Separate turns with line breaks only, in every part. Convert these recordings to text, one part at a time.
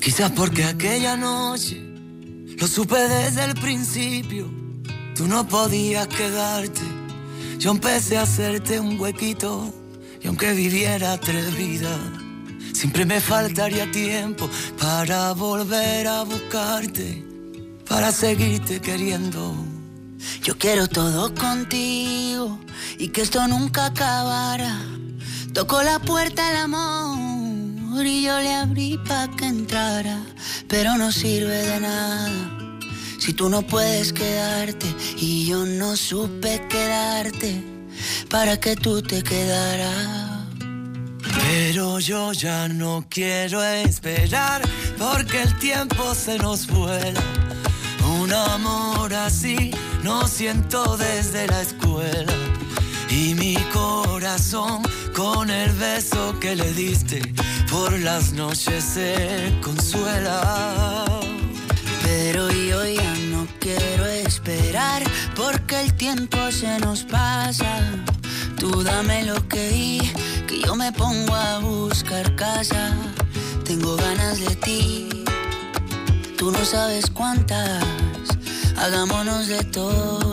Quizás porque aquella noche lo supe desde el principio. Tú no podías quedarte. Yo empecé a hacerte un huequito. Y aunque viviera 3 vidas, siempre me faltaría tiempo para volver a buscarte, para seguirte queriendo.
Yo quiero todo contigo y que esto nunca acabara. Tocó la puerta el amor y yo le abrí pa' que entrara, pero no sirve de nada si tú no puedes quedarte y yo no supe quedarte para que tú te quedaras.
Pero yo ya no quiero esperar porque el tiempo se nos vuela. Un amor así no siento desde la escuela. Y mi corazón con el beso que le diste por las noches se consuela.
Pero yo ya no quiero esperar porque el tiempo se nos pasa. Tú dame lo que yo me pongo a buscar casa. Tengo ganas de ti, tú no sabes cuántas. Hagámonos de todo,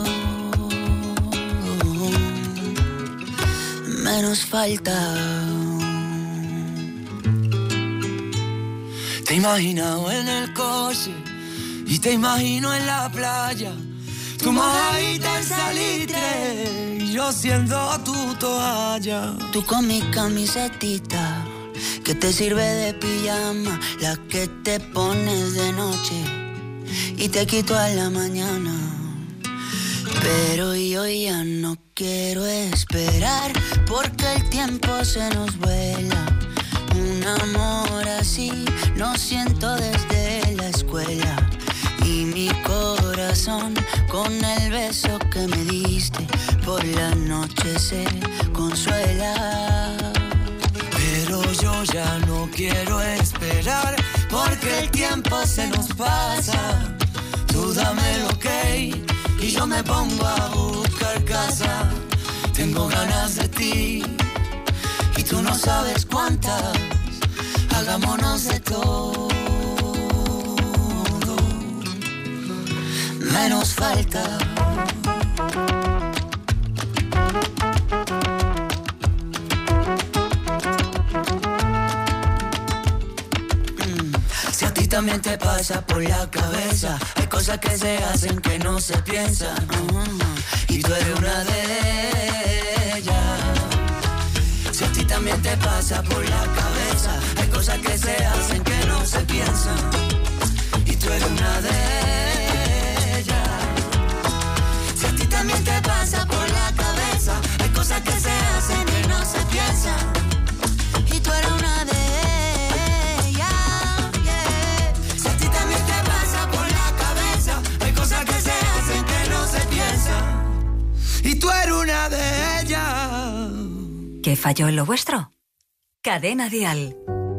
menos falta.
Te he imaginado en el coche y te imagino en la playa. Tu mojadita en salitre y yo siendo tu toalla.
Tú con mi camisetita que te sirve de pijama, la que te pones de noche y te quito a la mañana. Pero yo ya no quiero esperar porque el tiempo se nos vuela. Un amor así no siento desde la escuela. Y mi corazón con el beso que me diste por la noche se consuela.
Pero yo ya no quiero esperar porque el tiempo se nos pasa. Tú dame el ok y yo me pongo a buscar casa. Tengo ganas de ti y tú no sabes cuántas. Hagámonos de todo, menos falta. Si a ti también te pasa por la cabeza, hay cosas que se hacen que no se piensan, y tú eres una de ellas. Si a ti también te pasa por la cabeza, hay cosas que se hacen que no se piensan, y tú eres una de ellas. Si a ti también te pasa por la cabeza, hay cosas que se hacen que no se piensan, y tú eres una de ellas. Yeah. Si a ti también te pasa por la cabeza, hay cosas que se hacen que no se piensan, y tú eres una de ellas.
¿Qué falló en lo vuestro? Cadena Dial.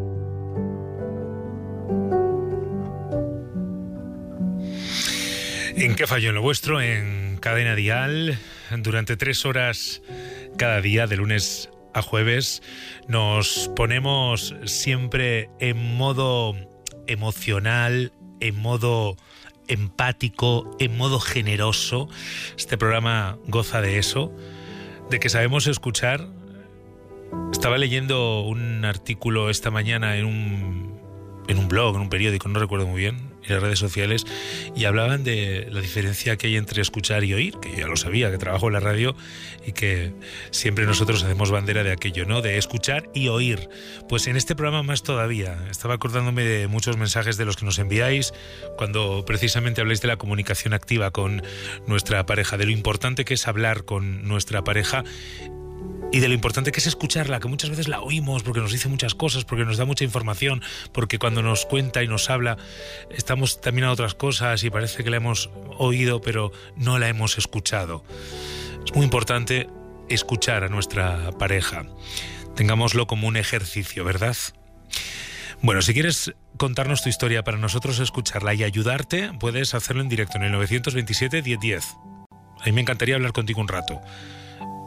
¿En qué falló en lo vuestro? En Cadena Dial. Durante 3 horas cada día, de lunes a jueves, nos ponemos siempre en modo emocional, en modo empático, en modo generoso. Este programa goza de eso, de que sabemos escuchar. Estaba leyendo un artículo esta mañana en un blog, en un periódico, no recuerdo muy bien, en las redes sociales, y hablaban de la diferencia que hay entre escuchar y oír, que yo ya lo sabía, que trabajo en la radio y que siempre nosotros hacemos bandera de aquello, ¿no? De escuchar y oír. Pues en este programa más todavía. Estaba acordándome de muchos mensajes de los que nos enviáis cuando precisamente habláis de la comunicación activa con nuestra pareja, de lo importante que es hablar con nuestra pareja y de lo importante que es escucharla, que muchas veces la oímos porque nos dice muchas cosas, porque nos da mucha información, porque cuando nos cuenta y nos habla estamos también a otras cosas y parece que la hemos oído pero no la hemos escuchado. Es muy importante escuchar a nuestra pareja. Tengámoslo como un ejercicio, ¿verdad? Bueno, si quieres contarnos tu historia para nosotros escucharla y ayudarte, puedes hacerlo en directo en el 927 1010. A mí me encantaría hablar contigo un rato.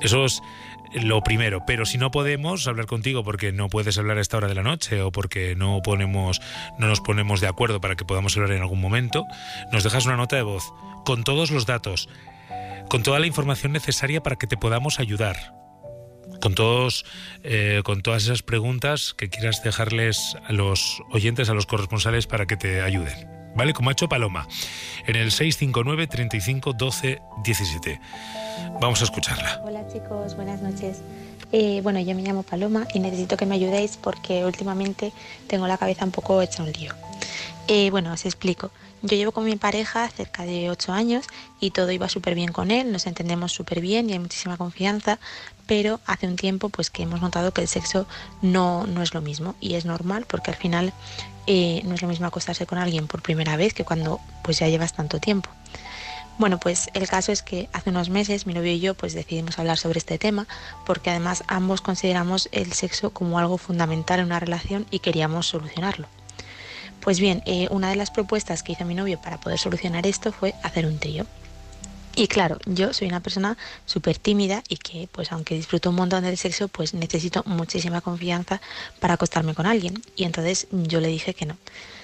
Eso es lo primero. Pero si no podemos hablar contigo porque no puedes hablar a esta hora de la noche o porque no nos ponemos de acuerdo para que podamos hablar en algún momento, nos dejas una nota de voz con todos los datos, con toda la información necesaria para que te podamos ayudar, con todas esas preguntas que quieras dejarles a los oyentes, a los corresponsales, para que te ayuden, ¿vale? Como ha hecho Paloma, en el 659 35 12 17. Vamos a escucharla.
Hola chicos, buenas noches. Bueno, yo me llamo Paloma y necesito que me ayudéis porque últimamente tengo la cabeza un poco hecha un lío. Bueno, os explico. Yo llevo con mi pareja cerca de 8 años y todo iba súper bien con él, nos entendemos súper bien y hay muchísima confianza, pero hace un tiempo pues que hemos notado que el sexo no es lo mismo, y es normal porque al final no es lo mismo acostarse con alguien por primera vez que cuando pues ya llevas tanto tiempo. Bueno, pues el caso es que hace unos meses mi novio y yo pues decidimos hablar sobre este tema porque además ambos consideramos el sexo como algo fundamental en una relación y queríamos solucionarlo. Pues bien, una de las propuestas que hizo mi novio para poder solucionar esto fue hacer un trío. Y claro, yo soy una persona súper tímida y que, pues aunque disfruto un montón del sexo, pues necesito muchísima confianza para acostarme con alguien. Y entonces yo le dije que no.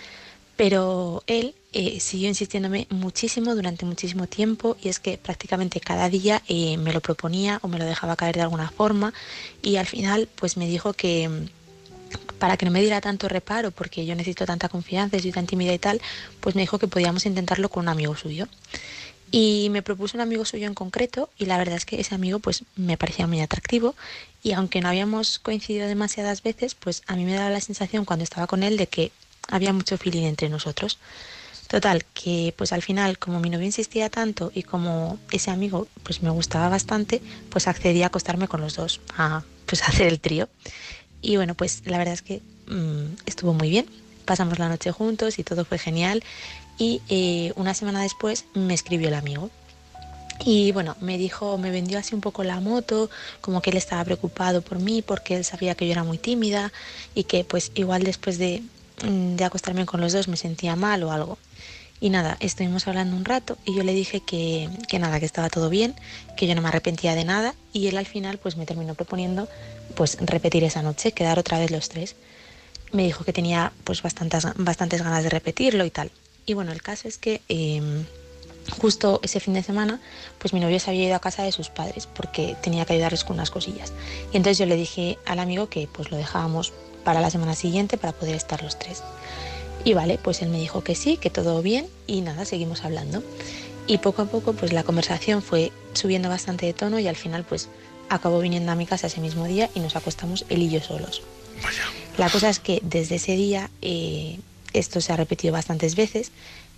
Pero él siguió insistiéndome muchísimo durante muchísimo tiempo, y es que prácticamente cada día me lo proponía o me lo dejaba caer de alguna forma, y al final pues me dijo que para que no me diera tanto reparo, porque yo necesito tanta confianza y soy tan tímida y tal, pues me dijo que podíamos intentarlo con un amigo suyo. Y me propuso un amigo suyo en concreto, y la verdad es que ese amigo pues me parecía muy atractivo, y aunque no habíamos coincidido demasiadas veces, pues a mí me daba la sensación cuando estaba con él de que había mucho feeling entre nosotros. Total, que pues al final, como mi novio insistía tanto y como ese amigo pues me gustaba bastante, pues accedí a acostarme con los dos, a pues hacer el trío. Y bueno, pues la verdad es que estuvo muy bien, pasamos la noche juntos y todo fue genial, y una semana después me escribió el amigo y bueno, me vendió así un poco la moto, como que él estaba preocupado por mí porque él sabía que yo era muy tímida y que pues igual después de acostarme con los dos me sentía mal o algo. Y nada, estuvimos hablando un rato y yo le dije que nada, que estaba todo bien, que yo no me arrepentía de nada, y él al final pues me terminó proponiendo pues repetir esa noche, quedar otra vez los tres. Me dijo que tenía pues bastantes ganas de repetirlo y tal. Y bueno, el caso es que justo ese fin de semana pues mi novio se había ido a casa de sus padres porque tenía que ayudarles con unas cosillas. Y entonces yo le dije al amigo que pues lo dejábamos para la semana siguiente para poder estar los tres. Y vale, pues él me dijo que sí, que todo bien, y nada, seguimos hablando. Y poco a poco pues la conversación fue subiendo bastante de tono, y al final pues acabó viniendo a mi casa ese mismo día y nos acostamos él y yo solos.
Vaya.
La cosa es que desde ese día esto se ha repetido bastantes veces.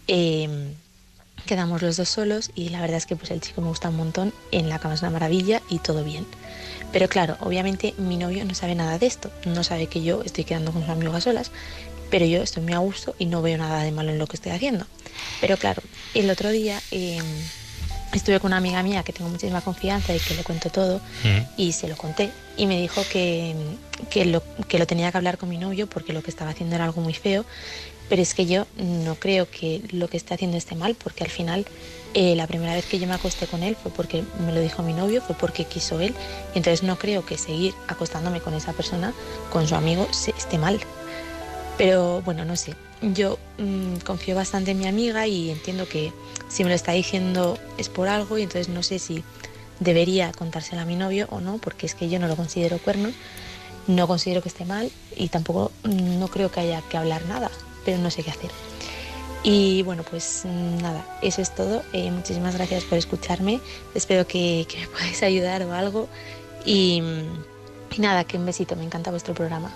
Quedamos los dos solos y la verdad es que pues el chico me gusta un montón, en la cama es una maravilla y todo bien. Pero claro, obviamente mi novio no sabe nada de esto, no sabe que yo estoy quedando con su amigo a solas, pero yo estoy muy a gusto y no veo nada de malo en lo que estoy haciendo. Pero claro, el otro día estuve con una amiga mía que tengo muchísima confianza y que le cuento todo, y se lo conté, y me dijo que lo tenía que hablar con mi novio porque lo que estaba haciendo era algo muy feo. Pero es que yo no creo que lo que esté haciendo esté mal, porque al final la primera vez que yo me acosté con él fue porque me lo dijo mi novio, fue porque quiso él, y entonces no creo que seguir acostándome con esa persona, con su amigo, esté mal. Pero bueno, no sé, yo confío bastante en mi amiga y entiendo que si me lo está diciendo es por algo, y entonces no sé si debería contárselo a mi novio o no, porque es que yo no lo considero cuernos, no considero que esté mal y tampoco no creo que haya que hablar nada, pero no sé qué hacer. Y bueno, pues nada, eso es todo. Muchísimas gracias por escucharme, espero que me podáis ayudar o algo, y nada, que un besito, me encanta vuestro programa.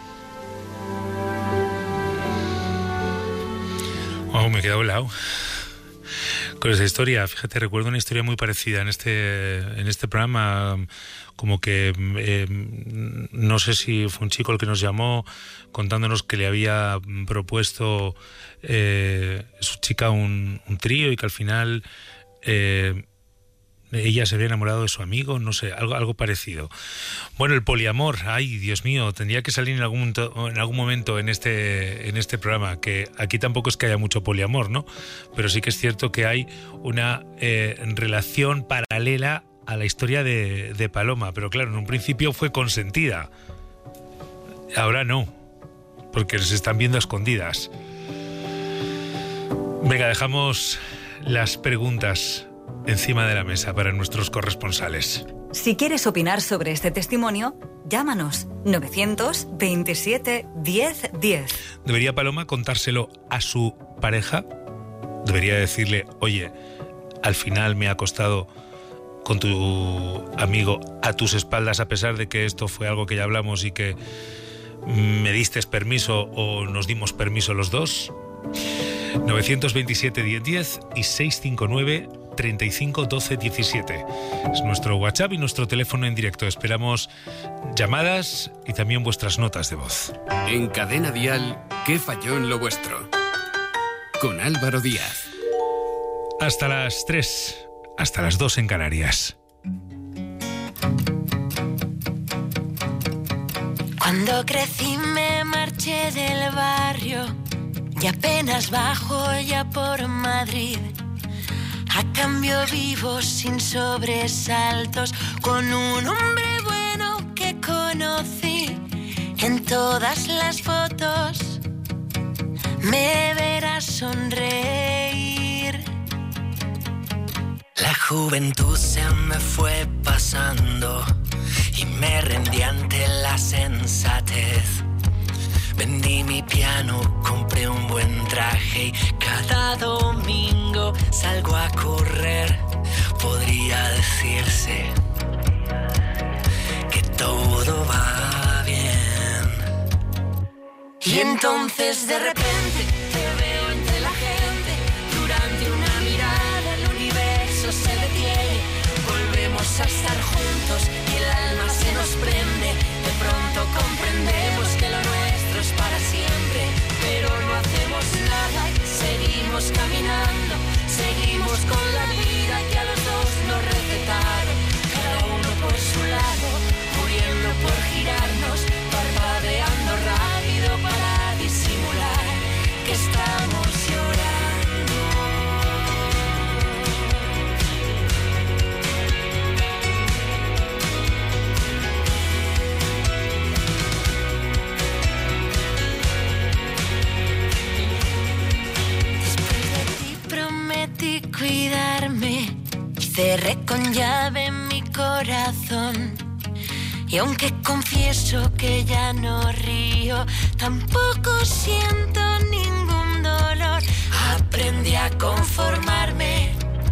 Wow, me he quedado helado con esa historia. Fíjate, recuerdo una historia muy parecida en este programa, como que no sé si fue un chico el que nos llamó contándonos que le había propuesto su chica un trío, y que al final ella se había enamorado de su amigo, no sé, algo parecido. Bueno, el poliamor, ay, Dios mío, tendría que salir en algún momento en este programa, que aquí tampoco es que haya mucho poliamor, ¿no? Pero sí que es cierto que hay una relación paralela a la historia de Paloma, pero claro, en un principio fue consentida. Ahora no, porque se están viendo a escondidas. Venga, dejamos las preguntas encima de la mesa para nuestros corresponsales.
Si quieres opinar sobre este testimonio, llámanos 927 10 10.
¿Debería Paloma contárselo a su pareja? ¿Debería decirle, oye, al final me ha acostado con tu amigo a tus espaldas, a pesar de que esto fue algo que ya hablamos y que me diste permiso o nos dimos permiso los dos? 927 10 10 y 659 35 12 17. Es nuestro WhatsApp y nuestro teléfono en directo. Esperamos llamadas y también vuestras notas de voz.
En Cadena Dial, ¿qué falló en lo vuestro? Con Álvaro Díaz.
Hasta las 3, hasta las 2 en Canarias.
Cuando crecí me marché del barrio y apenas bajo ya por Madrid. A cambio vivo sin sobresaltos con un hombre bueno que conocí. En todas las fotos me verás sonreír.
La juventud se me fue pasando y me rendí ante la sensatez. Vendí mi piano, compré un buen traje y cada domingo salgo a correr. Podría decirse que todo va bien. Y entonces de repente te veo entre la gente. Durante una mirada el universo se detiene. Volvemos a estar juntos y el alma se nos prende. De pronto comprendemos que lo nuestro es para siempre, pero no hacemos nada, seguimos caminando, seguimos con la vida que a los dos nos recetaron, cada uno por su lado, muriendo por girarnos, parpadeando rápido para disimular que estamos llorando.
Cuidarme y cerré con llave mi corazón. Y aunque confieso que ya no río, tampoco siento ningún dolor. Aprendí a conformarme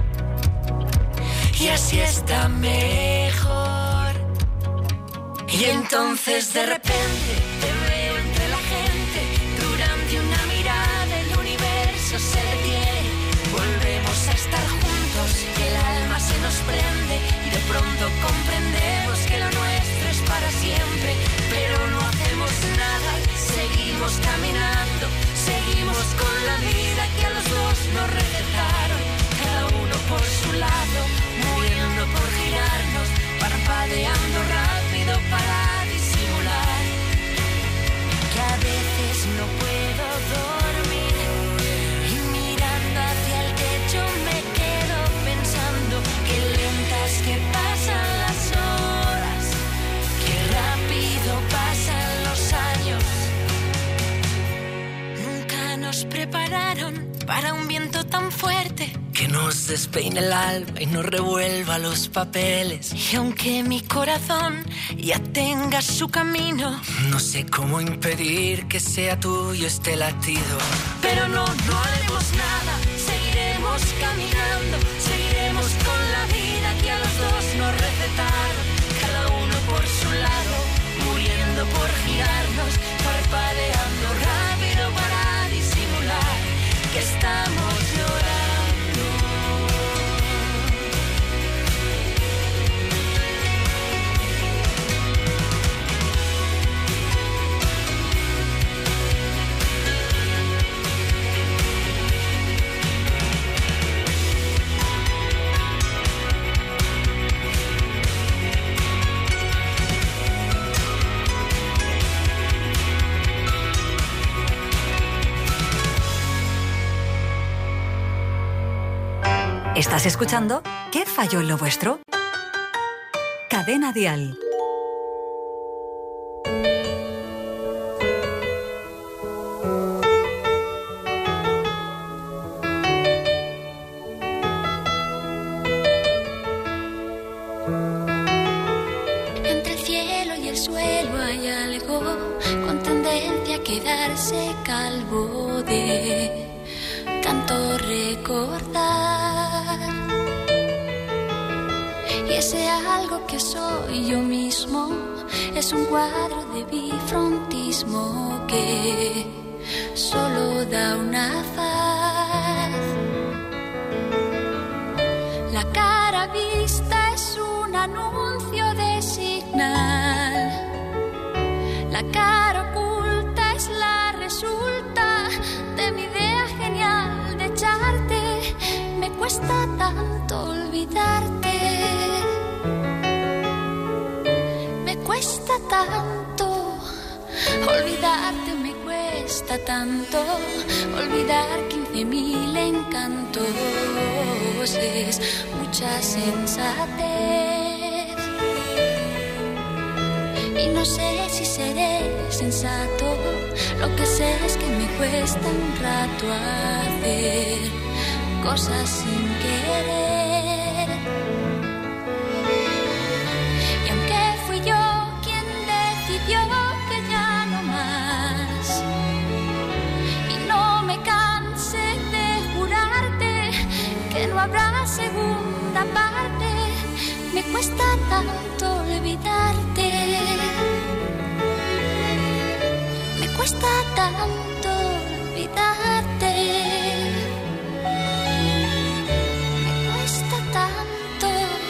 y así está mejor. Y entonces de repente te veo entre la gente. Durante una mirada el universo se detiene. Volvemos a estar juntos y el alma se nos prende. Y de pronto comprendemos que lo nuestro es para siempre, pero no hacemos nada, seguimos caminando, seguimos con la vida que a los dos nos recetaron, cada uno por su lado, muriendo por girarnos, parpadeando rápido para disimular que a veces no puedo dormir y mirando hacia el techo me quedo pensando que lentas que pasan las horas, que rápido pasan los años. Nunca nos prepararon para un viento tan fuerte
que nos despeine el alma y nos revuelva los papeles.
Y aunque mi corazón ya tenga su camino,
no sé cómo impedir que sea tuyo este latido.
Pero no haremos nada, seguiremos caminando, seguiremos con la vida que a los dos nos recetaron, cada uno por su lado, muriendo por girarnos, parpadeando rápido para disimular que estamos llorando.
¿Estás escuchando? ¿Qué falló en lo vuestro? Cadena Dial.
Entre el cielo y el suelo hay algo con tendencia a quedarse calvo de tanto recordar. Y ese algo que soy yo mismo es un cuadro de bifrontismo que solo da una faz. La cara vista es un anuncio de señal. La cara oculta es la resulta de mi idea genial de echarte. Me cuesta tanto olvidarte. Me cuesta tanto olvidarte, me cuesta tanto olvidar 15.000 encantos. Es mucha sensatez y no sé si seré sensato. Lo que sé es que me cuesta un rato hacer cosas sin querer. Y aunque fui yo quien decidió que ya no más, y no me canse de jurarte que no habrá segunda parte, me cuesta tanto olvidarte. Me cuesta tanto olvidarte. Me cuesta tanto.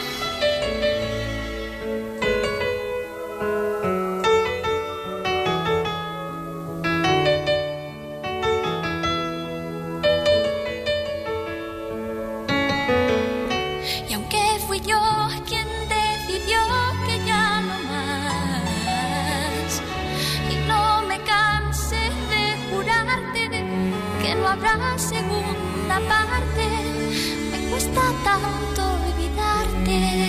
Y aunque fui yo quien decidió que ya no más, y no me canse de jurarte que no habrá segunda parte, me cuesta tanto olvidarte.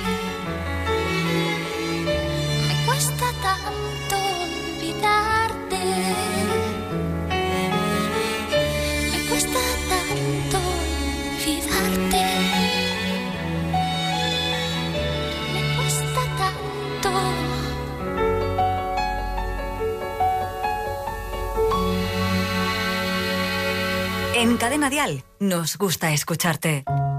Me cuesta tanto olvidarte. Me cuesta tanto olvidarte. Me cuesta tanto.
En Cadena Dial nos gusta escucharte.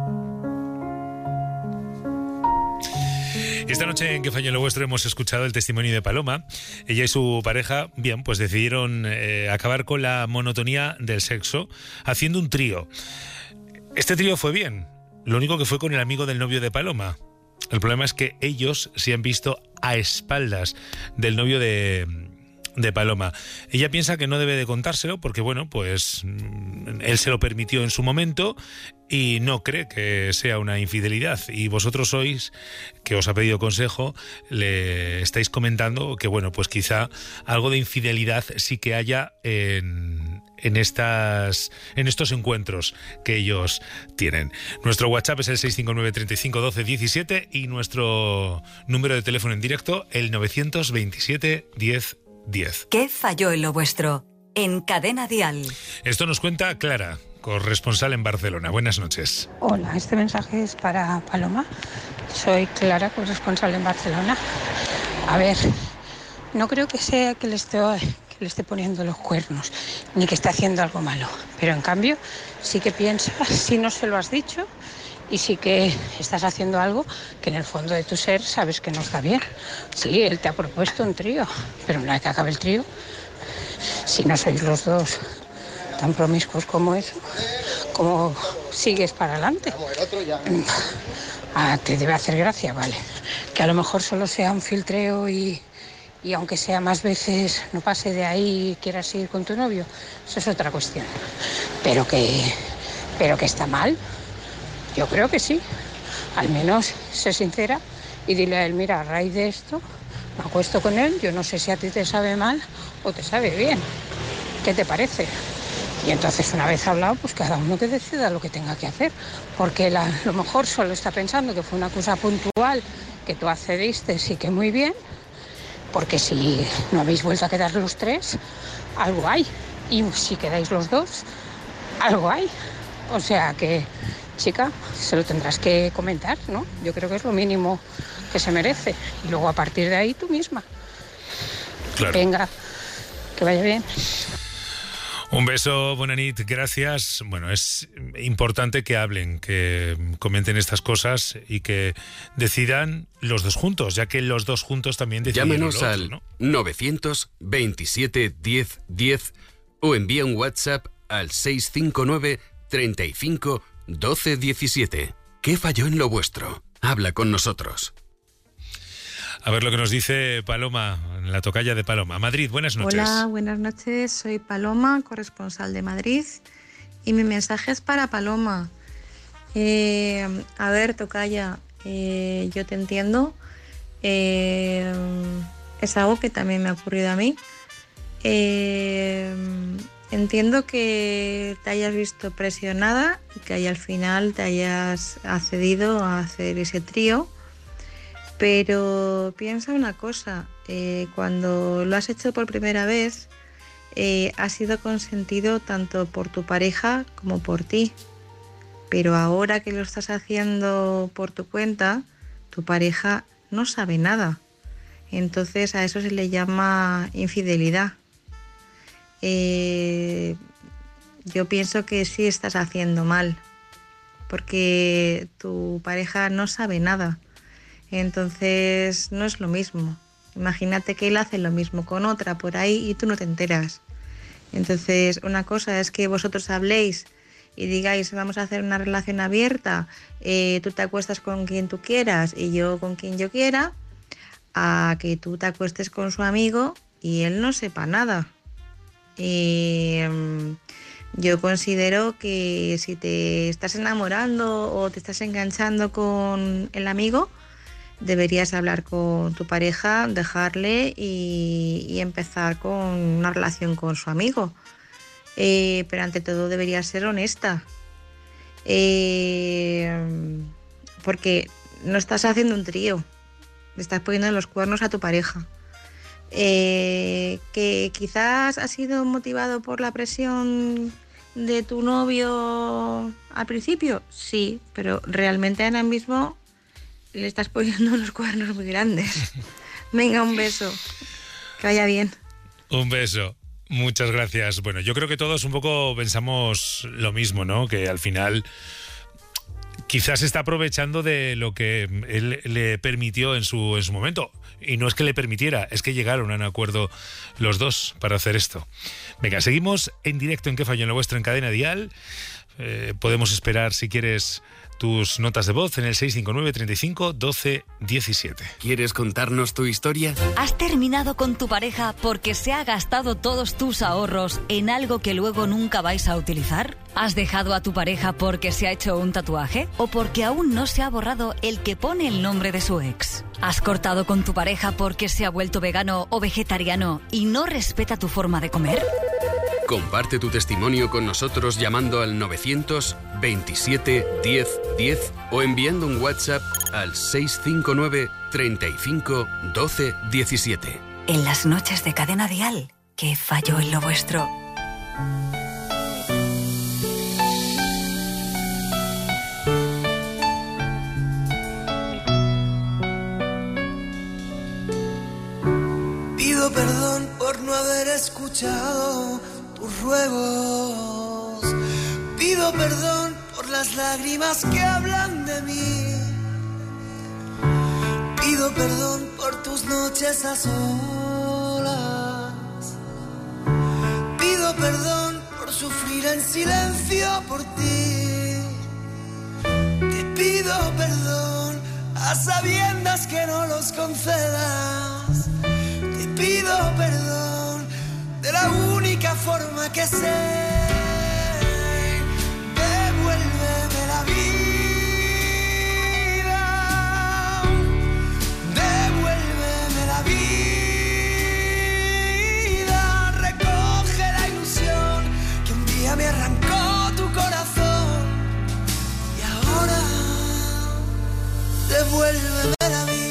Esta noche en Que Falló lo Vuestro hemos escuchado el testimonio de Paloma. Ella y su pareja, bien, pues decidieron acabar con la monotonía del sexo haciendo un trío. Este trío fue bien, lo único que fue con el amigo del novio de Paloma. El problema es que ellos se han visto a espaldas del novio de Paloma. Ella piensa que no debe de contárselo porque, bueno, pues él se lo permitió en su momento y no cree que sea una infidelidad. Y vosotros sois, que os ha pedido consejo, le estáis comentando que, bueno, pues quizá algo de infidelidad sí que haya en estos encuentros que ellos tienen. Nuestro WhatsApp es el 659 35 12 17 y nuestro número de teléfono en directo el 927 10 10.
¿Qué falló en lo vuestro? En Cadena Dial.
Esto nos cuenta Clara, corresponsal en Barcelona. Buenas noches.
Hola, este mensaje es para Paloma. Soy Clara, corresponsal en Barcelona. A ver, no creo que sea que le esté poniendo los cuernos, ni que esté haciendo algo malo. Pero en cambio, sí que piensas, si no se lo has dicho, y sí que estás haciendo algo que en el fondo de tu ser sabes que no está bien. Sí, él te ha propuesto un trío, pero una vez que acabe el trío, si no sois los dos tan promiscuos como eso, ¿cómo sigues para adelante? Te debe hacer gracia, vale. Que a lo mejor solo sea un filtreo y aunque sea más veces no pase de ahí y quieras ir con tu novio, eso es otra cuestión. Pero que está mal. Yo creo que sí, al menos sé sincera y dile a él, mira, a raíz de esto me acuesto con él, yo no sé si a ti te sabe mal o te sabe bien, ¿qué te parece? Y entonces, una vez hablado, pues cada uno que decida lo que tenga que hacer, porque a lo mejor solo está pensando que fue una cosa puntual, que tú accediste, sí que muy bien, porque si no habéis vuelto a quedar los tres, algo hay. Y si quedáis los dos, algo hay. O sea que, chica, se lo tendrás que comentar, ¿no? Yo creo que es lo mínimo que se merece. Y luego a partir de ahí tú misma.
Claro.
Venga, que vaya bien.
Un beso, buena nit, gracias. Bueno, es importante que hablen, que comenten estas cosas y que decidan los dos juntos, ya que los dos juntos también deciden.
Llámanos
lo
al
otro, ¿no?
927 10 10 o envía un WhatsApp al 659 35 12 17. ¿Qué falló en lo vuestro? Habla con nosotros.
A ver lo que nos dice Paloma, la tocaya de Paloma. Madrid, buenas noches.
Hola, buenas noches. Soy Paloma, corresponsal de Madrid. Y mi mensaje es para Paloma. A ver, tocaya, yo te entiendo. Es algo que también me ha ocurrido a mí. Entiendo que te hayas visto presionada y que ahí al final te hayas accedido a hacer ese trío. Pero piensa una cosa, cuando lo has hecho por primera vez, ha sido consentido tanto por tu pareja como por ti. Pero ahora que lo estás haciendo por tu cuenta, tu pareja no sabe nada. Entonces a eso se le llama infidelidad. Yo pienso que sí estás haciendo mal, porque tu pareja no sabe nada. Entonces no es lo mismo. Imagínate que él hace lo mismo con otra por ahí y tú no te enteras. Entonces una cosa es que vosotros habléis y digáis vamos a hacer una relación abierta, tú te acuestas con quien tú quieras y yo con quien yo quiera, a que tú te acuestes con su amigo y él no sepa nada. Yo considero que si te estás enamorando o te estás enganchando con el amigo, deberías hablar con tu pareja, dejarle y empezar con una relación con su amigo. Pero ante todo deberías ser honesta. Porque no estás haciendo un trío, le estás poniendo los cuernos a tu pareja. Que quizás ha sido motivado por la presión de tu novio al principio, sí, pero realmente ahora mismo le estás poniendo unos cuernos muy grandes. Venga, un beso. Que vaya bien.
Un beso. Muchas gracias. Bueno, yo creo que todos un poco pensamos lo mismo, ¿no? Que al final quizás está aprovechando de lo que él le permitió en su momento. Y no es que le permitiera, es que llegaron a un acuerdo los dos para hacer esto. Venga, seguimos en directo en ¿Qué falló en lo vuestro? En Cadena Dial. Podemos esperar, si quieres, tus notas de voz en el 659 35 12 17.
¿Quieres contarnos tu historia?
¿Has terminado con tu pareja porque se ha gastado todos tus ahorros en algo que luego nunca vais a utilizar? ¿Has dejado a tu pareja porque se ha hecho un tatuaje? ¿O porque aún no se ha borrado el que pone el nombre de su ex? ¿Has cortado con tu pareja porque se ha vuelto vegano o vegetariano y no respeta tu forma de comer?
Comparte tu testimonio con nosotros llamando al 927 10 10 o enviando un WhatsApp al 659 35 12 17.
En las noches de Cadena Dial, ¿qué falló en lo vuestro?
Pido perdón por no haber escuchado tus ruegos. Pido perdón por las lágrimas que hablan de mí. Pido perdón por tus noches a solas. Pido perdón por sufrir en silencio por ti. Te pido perdón a sabiendas que no los concedas. Te pido perdón de la única forma que sé. Devuélveme la vida. Devuélveme la vida. Recoge la ilusión que un día me devuélveme la vida.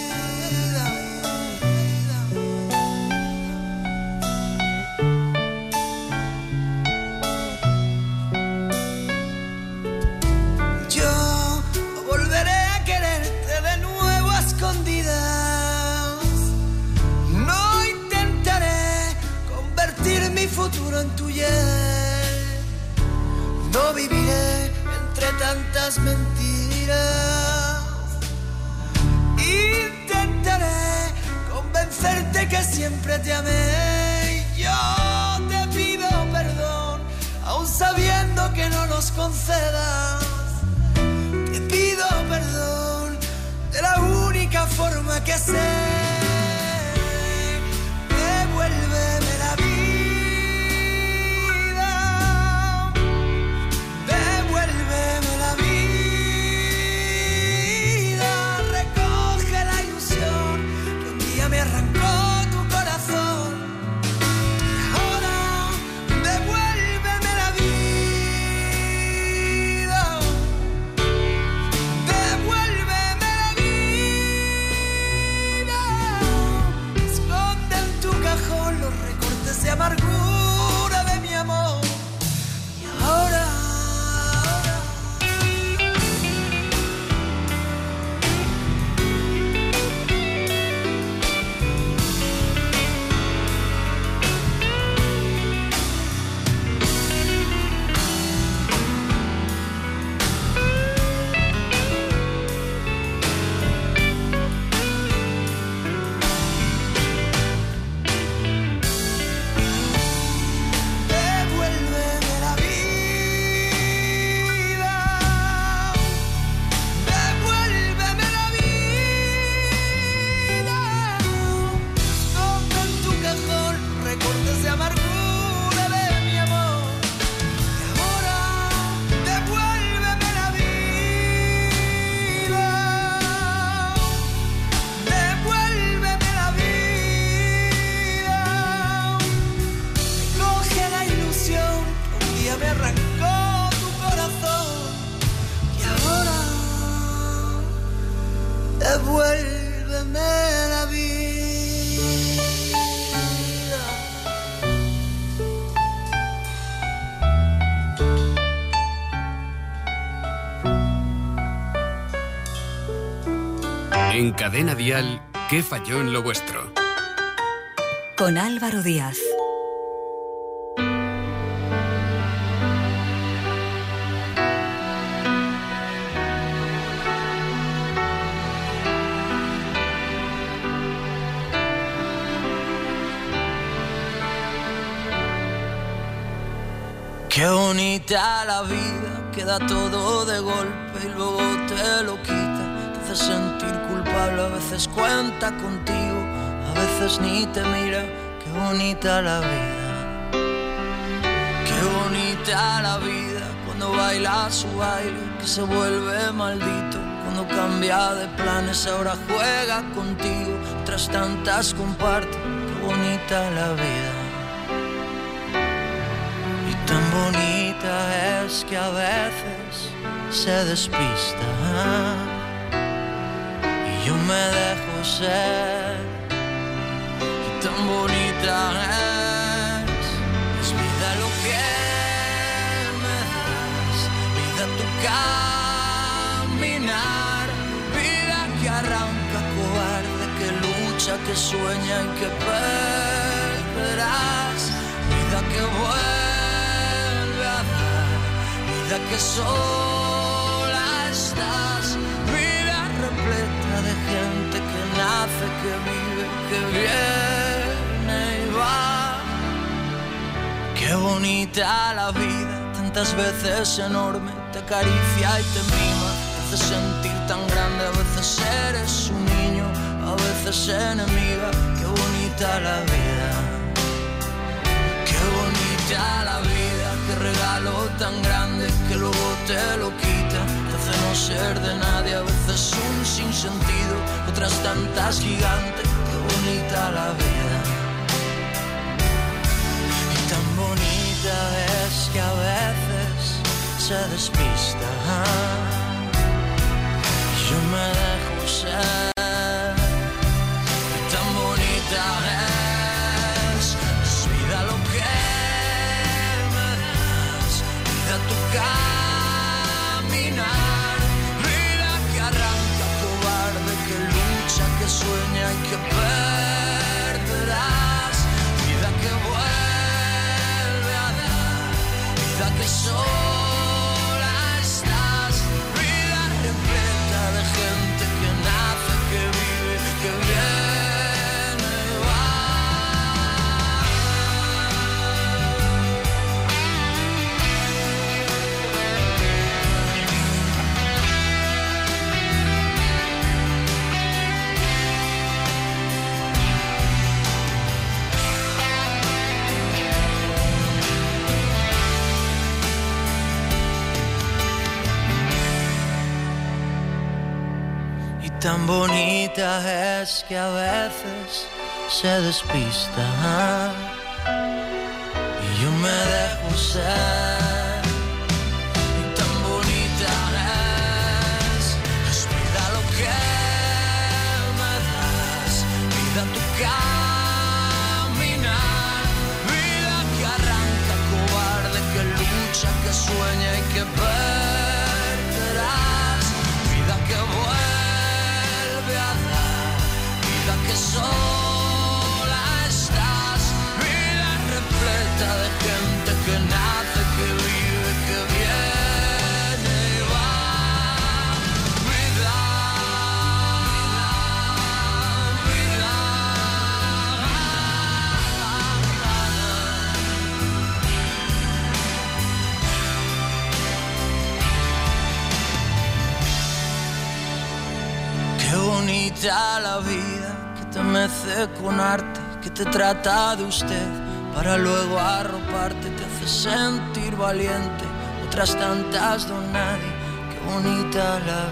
Yo volveré a quererte de nuevo a escondidas. No intentaré convertir mi futuro en tu ayer. No viviré entre tantas mentiras. Intentaré convencerte que siempre te amé. Y yo te pido perdón, aún sabiendo que no nos concedas. Te pido perdón de la única forma que sé. Devuélveme la vida. Devuélveme la vida. Recoge la ilusión que un día me arrancó tu corazón. Ahora devuélveme la vida. Devuélveme la vida. Esconde en tu cajón los recortes de amargura de mi amor. Y ahora devuélveme la vida. Devuélveme la vida. Esconde en tu cajón recortes de amargura de mi amor. Y ahora devuélveme la vida. Devuélveme la vida. Recoge la ilusión que un día me arrancó tu corazón. Y ahora devuélveme la vida.
En Cadena Dial, ¿qué falló en lo vuestro?
Con Álvaro Díaz.
Qué bonita la vida, que da todo de golpe y luego te lo quita. Te hace sentir culpable, a veces cuenta contigo, a veces ni te mira. Qué bonita la vida. Qué bonita la vida, cuando baila su baile, que se vuelve maldito. Cuando cambia de planes, ahora juega contigo, tras tantas comparte. Qué bonita la vida. Tan bonita es que a veces se despista y yo me dejo ser. Y tan bonita es vida lo que me das, vida tu caminar, vida que arranca cobarde, que lucha, que sueña y que perderás, vida que vuelve, vida que sola estás, vida repleta de gente que nace, que vive, que viene y va. Qué bonita la vida, tantas veces enorme, te acaricia y te mima, te hace sentir tan grande, a veces eres un niño, a veces enemiga. Qué bonita la vida. Qué bonita la vida, qué regalo tan grande que luego te lo quita. Te hace no ser de nadie, a veces un sinsentido, otras tantas gigantes. Qué bonita la vida. Y tan bonita es que a veces se despista y yo me dejo dejo ser. Tan bonita es vida lo que me das, vida tu caminar, vida que arranca, cobarde, que lucha, que sueña y que perderás, vida que vuelve a dar, vida que sola estás, vida repleta de gente que nace, que vive, que viene. Tan bonita es que a veces se despista y yo me dejo ser. Y tan bonita es vida lo que me das, vida tu caminar, vida que arranca, cobarde, que lucha, que sueña y que perderás, vida que vuelve, que sola estás, vida repleta de gente que nace, que vive, que viene y va. Vida, vida, vida. Qué bonita la vida, te mece con arte, que te trata de usted para luego arroparte, te hace sentir valiente, otras tantas don nadie, qué bonita la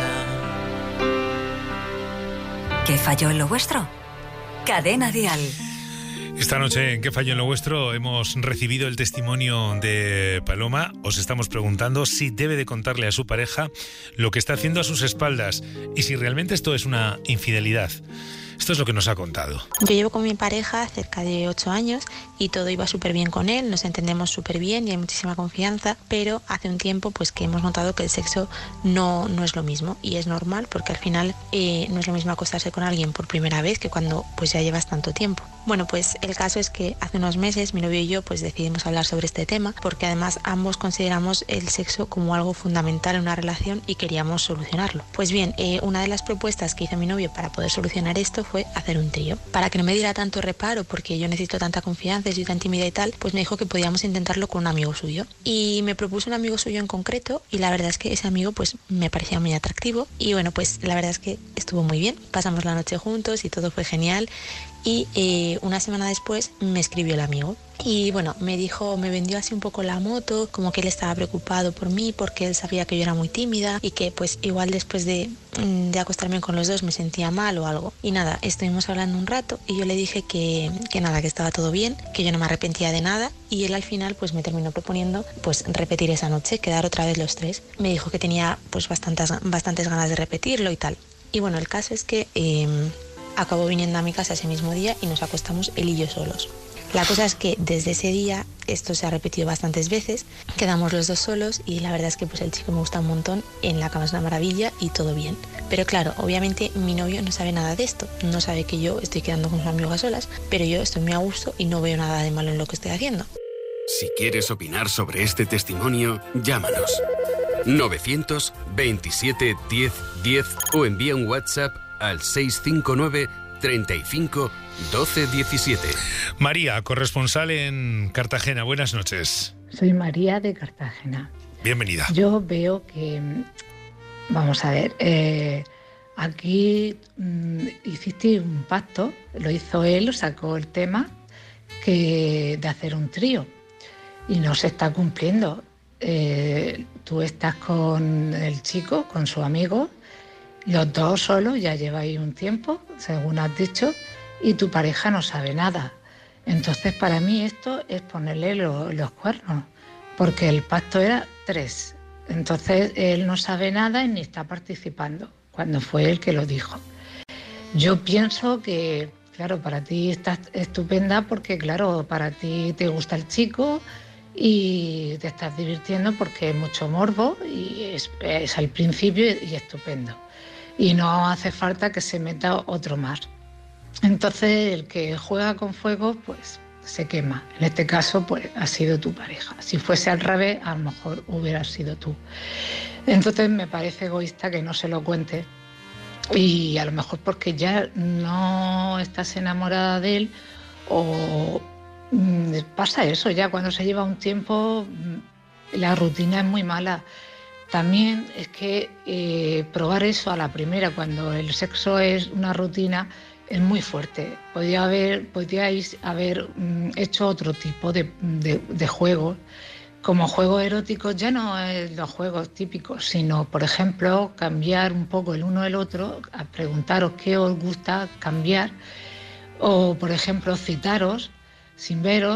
vida.
¿Qué falló en lo vuestro? Cadena Dial.
Esta noche en ¿Qué falló en lo vuestro? Hemos recibido el testimonio de Paloma. Os estamos preguntando si debe de contarle a su pareja lo que está haciendo a sus espaldas y si realmente esto es una infidelidad. Esto es lo que nos ha contado.
Yo llevo con mi pareja cerca de 8 años y todo iba súper bien con él, nos entendemos súper bien y hay muchísima confianza, pero hace un tiempo pues que hemos notado que el sexo no es lo mismo y es normal porque al final no es lo mismo acostarse con alguien por primera vez que cuando pues ya llevas tanto tiempo. Bueno, pues el caso es que hace unos meses mi novio y yo pues decidimos hablar sobre este tema porque además ambos consideramos el sexo como algo fundamental en una relación y queríamos solucionarlo. Pues bien, una de las propuestas que hizo mi novio para poder solucionar esto fue hacer un trío. Para que no me diera tanto reparo, porque yo necesito tanta confianza y soy tan tímida y tal, pues me dijo que podíamos intentarlo con un amigo suyo. Y me propuso un amigo suyo en concreto y la verdad es que ese amigo pues me parecía muy atractivo y bueno, pues la verdad es que estuvo muy bien. Pasamos la noche juntos y todo fue genial. Y una semana después me escribió el amigo y bueno, me vendió así un poco la moto, como que él estaba preocupado por mí porque él sabía que yo era muy tímida y que pues igual después de acostarme con los dos me sentía mal o algo. Y nada, estuvimos hablando un rato y yo le dije que nada, que estaba todo bien, que yo no me arrepentía de nada y él al final pues me terminó proponiendo pues repetir esa noche, quedar otra vez los tres. Me dijo que tenía pues bastantes ganas de repetirlo y tal. Y bueno, el caso es que acabó viniendo a mi casa ese mismo día y nos acostamos él y yo solos. La cosa es que desde ese día esto se ha repetido bastantes veces, quedamos los dos solos y la verdad es que pues el chico me gusta un montón, en la cama es una maravilla y todo bien. Pero claro, obviamente mi novio no sabe nada de esto, no sabe que yo estoy quedando con su amigo a solas, pero yo estoy muy a gusto y no veo nada de malo en lo que estoy haciendo.
Si quieres opinar sobre este testimonio, llámanos 927 10 10 o envía un WhatsApp al 659 35 12 17.
María, corresponsal en Cartagena, buenas noches.
Soy María de Cartagena.
Bienvenida.
Yo veo que, vamos a ver, aquí hiciste un pacto, lo hizo él, sacó el tema de hacer un trío y no se está cumpliendo. Tú estás con el chico, con su amigo, los dos solos, ya lleváis un tiempo, según has dicho, y tu pareja no sabe nada. Entonces, para mí esto es ponerle los cuernos, porque el pacto era 3. Entonces, él no sabe nada y ni está participando. cuando fue él que lo dijo. Yo pienso que, claro, para ti está estupenda porque, claro, para ti te gusta el chico y te estás divirtiendo porque es mucho morbo y es al principio y estupendo. Y no hace falta que se meta otro más. Entonces, el que juega con fuego, pues se quema. En este caso, pues ha sido tu pareja. Si fuese al revés, a lo mejor hubiera sido tú. Entonces, me parece egoísta que no se lo cuentes. Y a lo mejor porque ya no estás enamorada de él o pasa eso, ya cuando se lleva un tiempo la rutina es muy mala. También es que probar eso a la primera cuando el sexo es una rutina es muy fuerte. Podíais haber hecho otro tipo de juegos. Como juegos eróticos ya no es los juegos típicos, sino, por ejemplo, cambiar un poco el uno el otro, a preguntaros qué os gusta cambiar, o, por ejemplo, citaros sin veros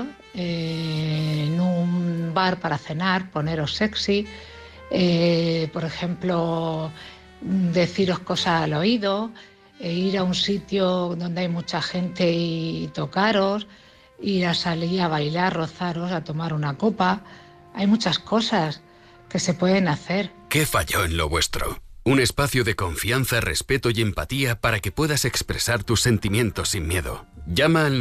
en un bar para cenar, poneros sexy, por ejemplo, deciros cosas al oído, ir a un sitio donde hay mucha gente y tocaros, ir a salir a bailar, rozaros, a tomar una copa. Hay muchas cosas que se pueden hacer.
¿Qué falló en lo vuestro? Un espacio de confianza, respeto y empatía para que puedas expresar tus sentimientos sin miedo. Llama al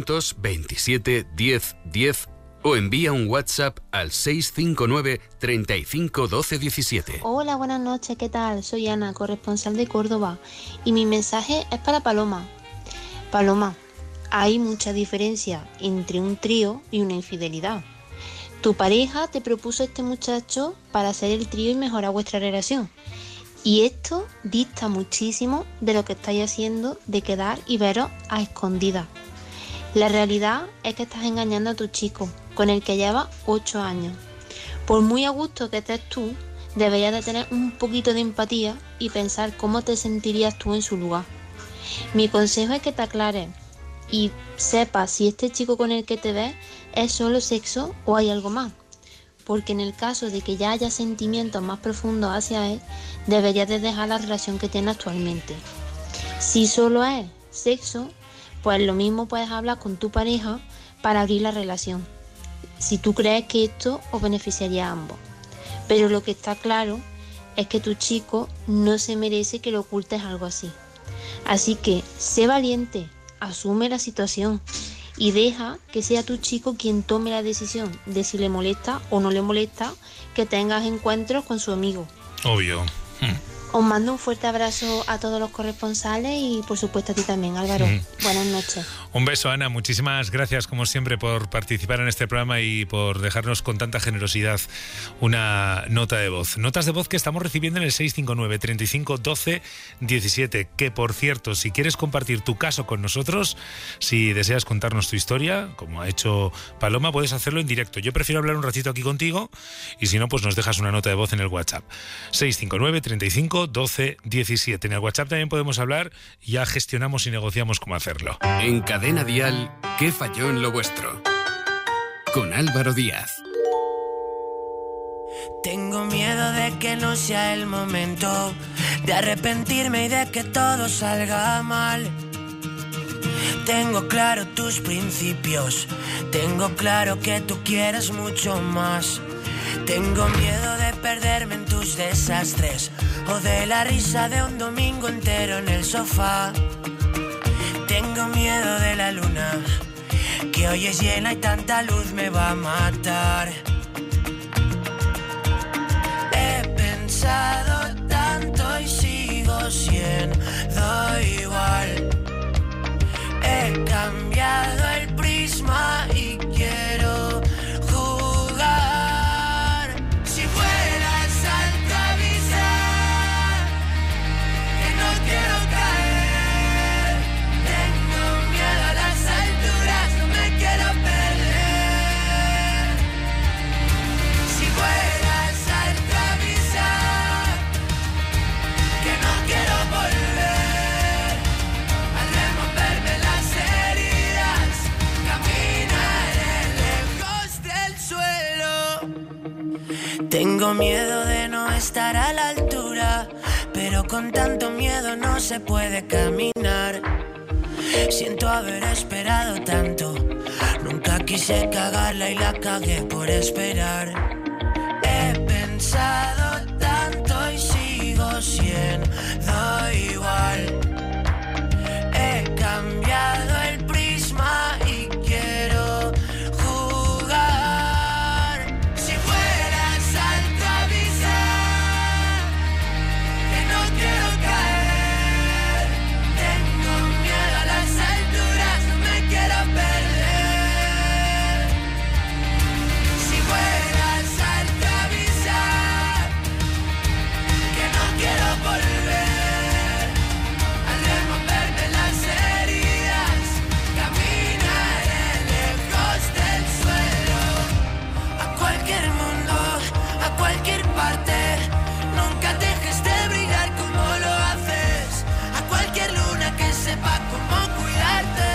927 10 10 o envía un WhatsApp al 659 35 12 17.
Hola, buenas noches, ¿qué tal? Soy Ana, corresponsal de Córdoba, y mi mensaje es para Paloma. Paloma, hay mucha diferencia entre un trío y una infidelidad. Tu pareja te propuso a este muchacho para hacer el trío y mejorar vuestra relación. Y esto dista muchísimo de lo que estáis haciendo de quedar y veros a escondidas. La realidad es que estás engañando a tu chico, con el que llevas 8 años. Por muy a gusto que estés tú, deberías de tener un poquito de empatía y pensar cómo te sentirías tú en su lugar. Mi consejo es que te aclares y sepas si este chico con el que te ves es solo sexo o hay algo más. Porque en el caso de que ya haya sentimientos más profundos hacia él, deberías de dejar la relación que tienes actualmente. Si solo es sexo, pues lo mismo puedes hablar con tu pareja para abrir la relación, si tú crees que esto os beneficiaría a ambos. Pero lo que está claro es que tu chico no se merece que le ocultes algo así. Así que sé valiente, asume la situación y deja que sea tu chico quien tome la decisión de si le molesta o no le molesta que tengas encuentros con su amigo.
Obvio.
Os mando un fuerte abrazo a todos los corresponsales y por supuesto a ti también, Álvaro. Buenas noches.
Un beso, Ana. Muchísimas gracias, como siempre, por participar en este programa y por dejarnos con tanta generosidad una nota de voz. Notas de voz que estamos recibiendo en el 659 35 12 17. Que, por cierto, si quieres compartir tu caso con nosotros, si deseas contarnos tu historia, como ha hecho Paloma, puedes hacerlo en directo. Yo prefiero hablar un ratito aquí contigo y si no, pues nos dejas una nota de voz en el WhatsApp. 659 35 12 17. En el WhatsApp también podemos hablar y ya gestionamos y negociamos cómo hacerlo.
En Cadena Dial, ¿qué falló en lo vuestro? Con Álvaro Díaz.
Tengo miedo de que no sea el momento de arrepentirme y de que todo salga mal. Tengo claro tus principios, tengo claro que tú quieres mucho más. Tengo miedo de perderme en tus desastres o de la risa de un domingo entero en el sofá. Tengo miedo de la luna, que hoy es llena y tanta luz me va a matar. He pensado tanto y sigo siendo igual. He cambiado el prisma y quiero jugar. Si fueras al avisar que no quiero caer. Tengo miedo a las alturas, no me quiero perder. Si fueras al avisar que no quiero volver. Al removerme las heridas, caminaré lejos del suelo. Tengo miedo de no estar a la altura, pero
pero con tanto miedo no se puede caminar. Siento haber esperado tanto, nunca quise cagarla y la cagué por esperar. He pensado tanto y sigo siendo igual. He cambiado el prisma y quiero jugar. Si fueras al avisar que no quiero caer. Tengo miedo a las alturas, no me quiero perder. Si fueras al avisar que no quiero volver a removerme las heridas, caminaré lejos del suelo, a cualquier mundo, a cualquier parte. Nunca dejes de brillar como lo haces, a cualquier luna que sepa cómo cuidarte.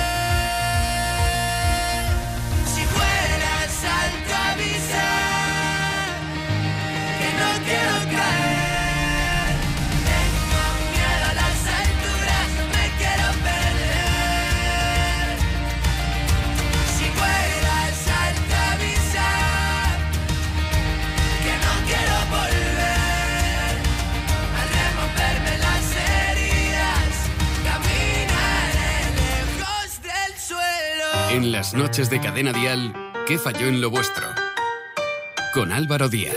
Si fueras alto avisar que no quiero caer. Tengo miedo a las alturas, no me quiero perder. Si fueras alto avisar que no quiero volver a removerme las heridas, caminaré lejos del suelo.
En las noches de Cadena Dial, ¿qué falló en lo vuestro? Con Álvaro Díaz.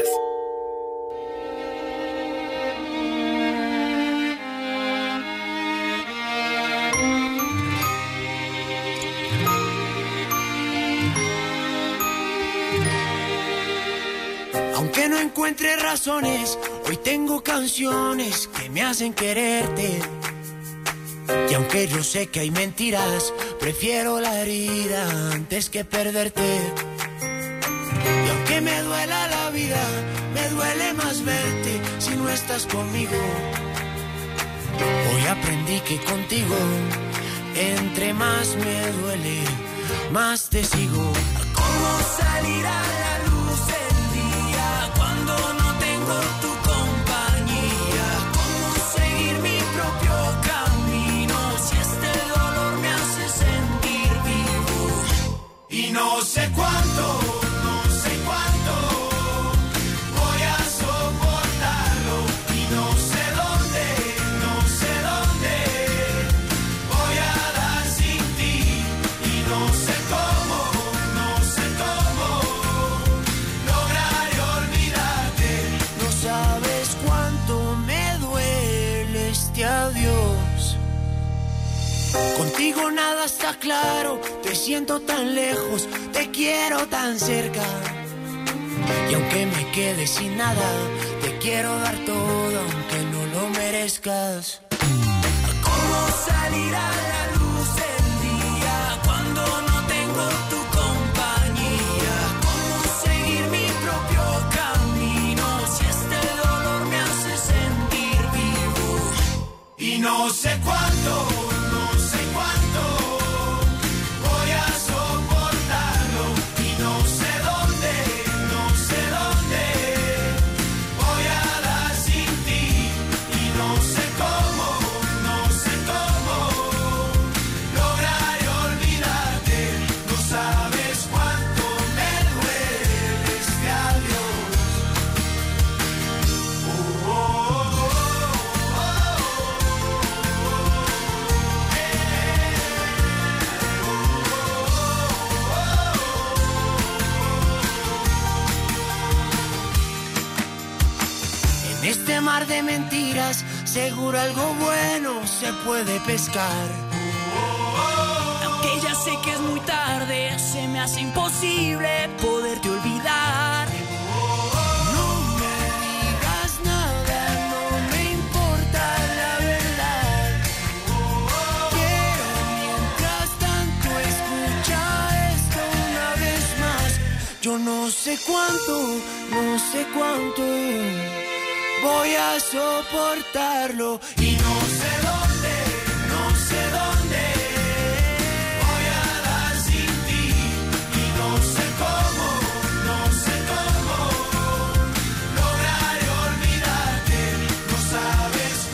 Aunque no encuentre razones, hoy tengo canciones que me hacen quererte. Y aunque yo sé que hay mentiras, prefiero la herida antes que perderte. Y aunque me duela la vida, me duele más verte si no estás conmigo. Hoy aprendí que contigo, entre más me duele, más te sigo. ¿Cómo salir a la luz el día cuando no tengo tu compañía? ¿Cómo seguir mi propio camino si este dolor me hace sentir vivo? Y no sé cuánto voy a soportarlo. Y no sé dónde voy a dar sin ti. Y no sé cómo lograr olvidarte. No sabes cuánto me duele este adiós. Contigo nada está claro, te siento tan lejos, te quiero tan cerca. Y aunque me quede sin nada, te quiero dar todo aunque no lo merezcas. ¿Cómo salir a la luz el día cuando no tengo tu compañía? ¿Cómo seguir mi propio camino si este dolor me hace sentir vivo? Y no sé cuánto voy a soportarlo. Y no sé dónde voy a dar sin ti. Y no sé cómo lograr olvidarte. No sabes cuánto me duele este adiós. En este mar de mentiras, seguro algo bueno se puede pescar. Aunque ya sé que es muy tarde, se me hace imposible poderte olvidar. No me digas nada, no me importa la verdad. Quiero mientras tanto escucha esto una vez más. Yo no sé cuánto voy a soportarlo. Y no sé dónde voy a dar sin ti. Y no sé cómo lograr olvidarte. No sabes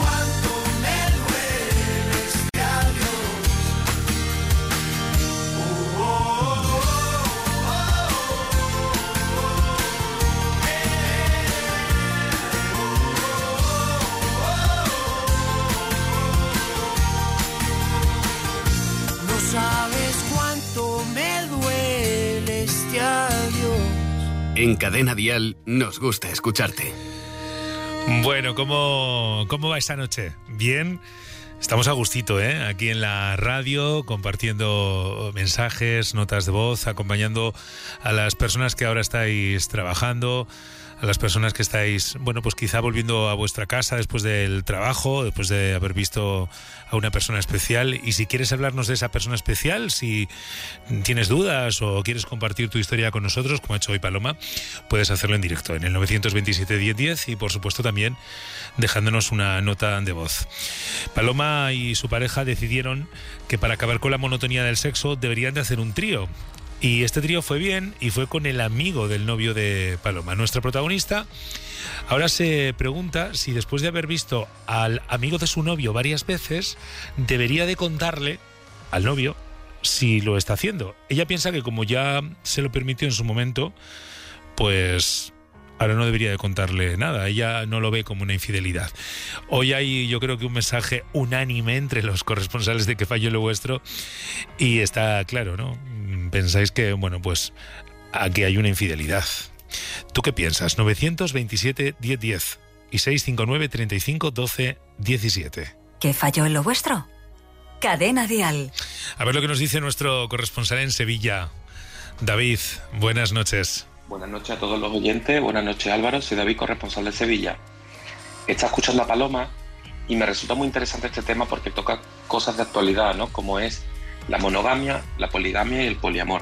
En Cadena Dial nos gusta escucharte.
Bueno, ¿cómo va esta noche? ¿Bien? Estamos a gustito, aquí en la radio, compartiendo mensajes, notas de voz, acompañando a las personas que ahora estáis trabajando, a las personas que estáis, bueno, pues quizá volviendo a vuestra casa después del trabajo, después de haber visto a una persona especial. Y si quieres hablarnos de esa persona especial, si tienes dudas o quieres compartir tu historia con nosotros, como ha hecho hoy Paloma, puedes hacerlo en directo en el 927-1010 y por supuesto también dejándonos una nota de voz. Paloma y su pareja decidieron que para acabar con la monotonía del sexo deberían de hacer un trío. Y este trío fue bien y fue con el amigo del novio de Paloma. Nuestra protagonista ahora se pregunta si después de haber visto al amigo de su novio varias veces, debería de contarle al novio si lo está haciendo. Ella piensa que como ya se lo permitió en su momento, pues ahora no debería de contarle nada. Ella no lo ve como una infidelidad. Hoy hay, yo creo que un mensaje unánime entre los corresponsales de Que falló lo vuestro y está claro, ¿no? Pensáis que, bueno, pues aquí hay una infidelidad. ¿Tú qué piensas? 927-1010 y 659-35-12-17.
¿Qué falló en lo vuestro? Cadena Dial.
A ver lo que nos dice nuestro corresponsal en Sevilla. David, buenas noches.
Buenas noches a todos los oyentes, buenas noches Álvaro, soy David, corresponsal de Sevilla. Está escuchando a Paloma y me resulta muy interesante este tema porque toca cosas de actualidad, ¿no? Como es la monogamia, la poligamia y el poliamor.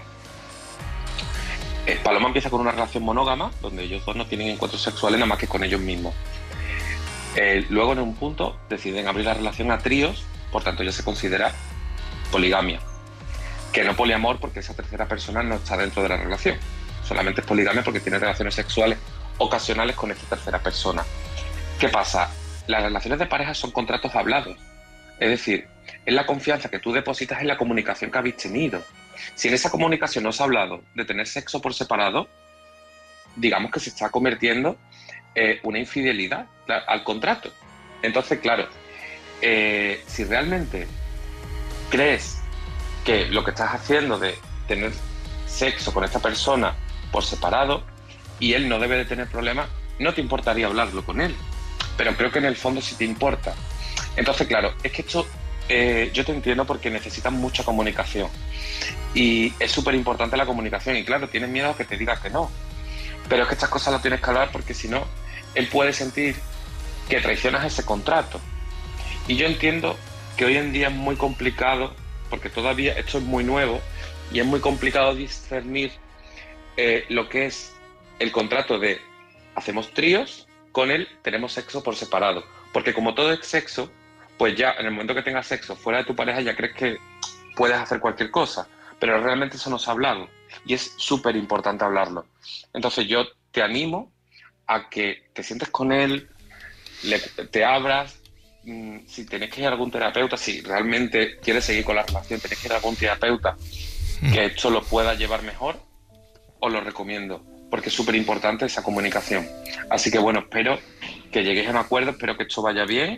Paloma empieza con una relación monógama, donde ellos dos no tienen encuentros sexuales nada más que con ellos mismos. Luego en un punto deciden abrir la relación a tríos, por tanto ya se considera poligamia. Que no poliamor porque esa tercera persona no está dentro de la relación. Solamente es poligamia porque tiene relaciones sexuales ocasionales con esta tercera persona. ¿Qué pasa? Las relaciones de pareja son contratos hablados. Es decir, es la confianza que tú depositas en la comunicación que habéis tenido. Si en esa comunicación no se ha hablado de tener sexo por separado, digamos que se está convirtiendo una infidelidad al contrato. Entonces, claro, si realmente crees que lo que estás haciendo de tener sexo con esta persona por separado y él no debe de tener problemas, no te importaría hablarlo con él, pero creo que en el fondo sí te importa. Entonces, claro, es que esto yo te entiendo porque necesitan mucha comunicación y es súper importante la comunicación y claro, tienes miedo a que te diga que no, pero es que estas cosas las tienes que hablar porque si no, él puede sentir que traicionas ese contrato. Y yo entiendo que hoy en día es muy complicado porque todavía esto es muy nuevo y es muy complicado discernir lo que es el contrato de hacemos tríos, con él tenemos sexo por separado. Porque como todo es sexo, pues ya en el momento que tengas sexo fuera de tu pareja ya crees que puedes hacer cualquier cosa. Pero realmente eso no se ha hablado y es súper importante hablarlo. Entonces yo te animo a que te sientes con él, te abras. Si tenés que ir a algún terapeuta, si realmente quieres seguir con la relación, tenés que ir a algún terapeuta que esto lo pueda llevar mejor, os lo recomiendo, porque es súper importante esa comunicación. Así que bueno, espero que lleguéis a un acuerdo, espero que esto vaya bien